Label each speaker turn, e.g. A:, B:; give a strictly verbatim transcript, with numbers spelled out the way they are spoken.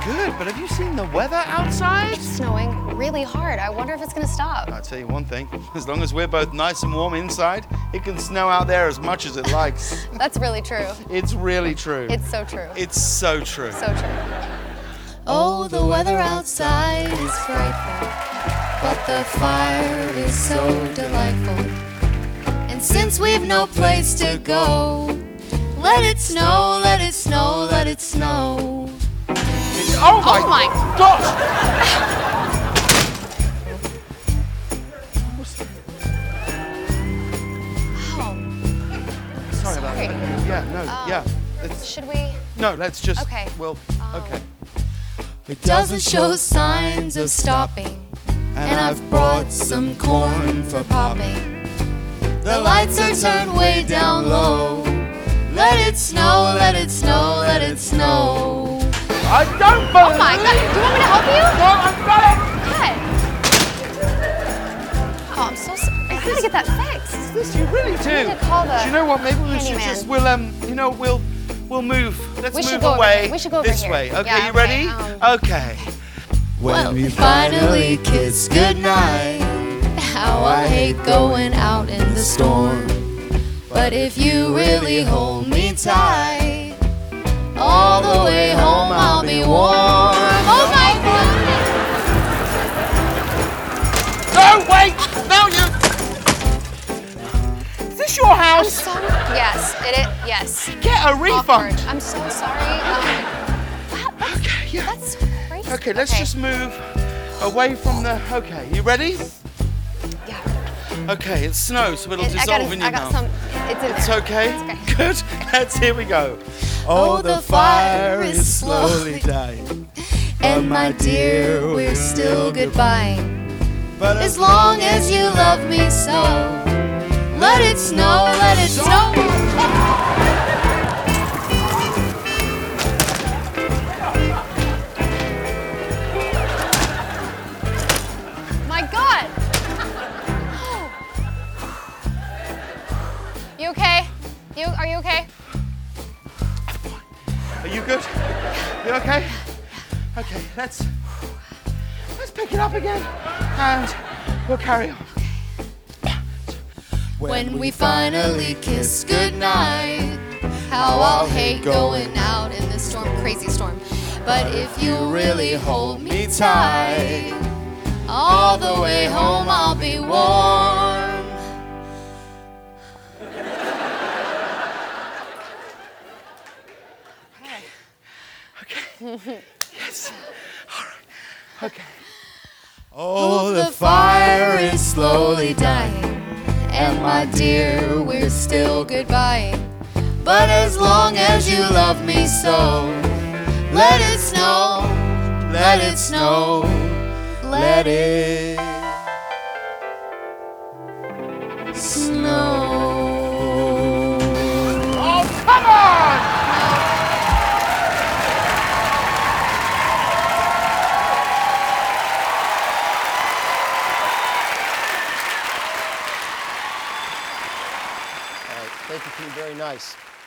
A: good, but have you seen the weather outside?
B: It's snowing really hard. I wonder if it's gonna stop.
A: I'll tell you one thing, as long as we're both nice and warm inside, it can snow out there as much as it likes.
B: That's really true.
A: It's really true.
B: It's so true.
A: It's so true.
B: So true.
C: Oh, the weather outside is frightful, but the fire is so delightful. And since we've no place to go, let it snow, let it snow, let it snow.
A: Oh my,
B: Oh my
A: gosh!
B: Oh,
A: Sorry about
B: Sorry.
A: that. Yeah, no,
B: Oh.
A: yeah. It's,
B: should we?
A: no, let's just,
B: Okay.
A: well,
B: Oh.
A: okay.
C: It doesn't show signs of stopping, and I've brought some corn for popping. The lights are turned way down low. Let it snow, let it snow, let it snow.
A: I don't believe
B: Oh my God! Do you want me to help you?
A: No, I've got it!
B: What? Oh, I'm so sorry. I gotta get that fixed.
A: This you really do.
B: need to call the
A: do you know what? Maybe we should
B: handyman.
A: just, we'll, um, you know, we'll, we'll move. Let's
B: We should
A: move
B: go over
A: away.
B: here. We should go over
A: this
B: here.
A: way. Okay,
B: Yeah,
A: you
B: okay,
A: ready?
B: um,
A: okay.
C: When we finally kiss goodnight, how I hate going out in the storm. But if you really hold me tight, all the way home I'll be warm. Oh my God!
A: No, wait! No, you. Is this your
B: I'm
A: house?
B: so yes. It is. Yes.
A: Get a refund.
B: Awkward. I'm so sorry. Um, wow, that's,
A: Okay, yeah.
B: that's crazy.
A: Okay, let's just move away from the. Okay, you ready?
B: Yeah.
A: Okay, it snows, so it'll
B: It- I
A: dissolve
B: got,
A: in
B: I
A: your
B: got
A: mouth.
B: some. It's in
A: It's
B: there.
A: okay?
B: It's okay.
A: Good. Let's, here we go.
C: Oh, the fire is slowly
A: dying.
C: And my dear, we're still goodbye. But as long as you love me so, let it snow, let it snow.
B: My God. You okay? You are you okay?
A: Are you good? You okay? Okay, let's let's pick it up again, and we'll carry on.
C: When we finally kiss goodnight, how I'll hate going out in this storm, crazy storm. But if you really hold me tight, all the way home I'll be warm.
A: Okay. Yes. All right. Okay.
C: Oh, the fire is slowly dying, and my dear, we're still goodbye. But as long as you love me so, let it snow, let it snow, let it